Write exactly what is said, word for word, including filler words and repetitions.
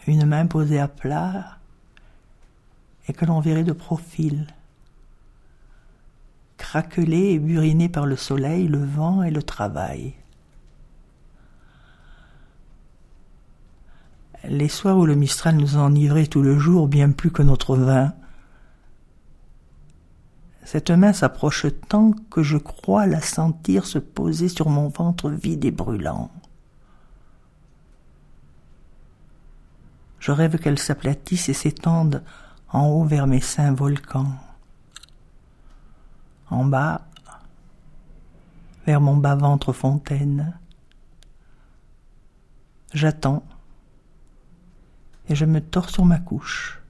une main posée à plat et que l'on verrait de profil, craquelée et burinée par le soleil, le vent et le travail. Les soirs où le Mistral nous enivrait tout le jour, bien plus que notre vin, cette main s'approche tant que je crois la sentir se poser sur mon ventre vide et brûlant. Je rêve qu'elle s'aplatisse et s'étende en haut vers mes seins volcans. En bas, vers mon bas-ventre fontaine. J'attends et je me tords sur ma couche.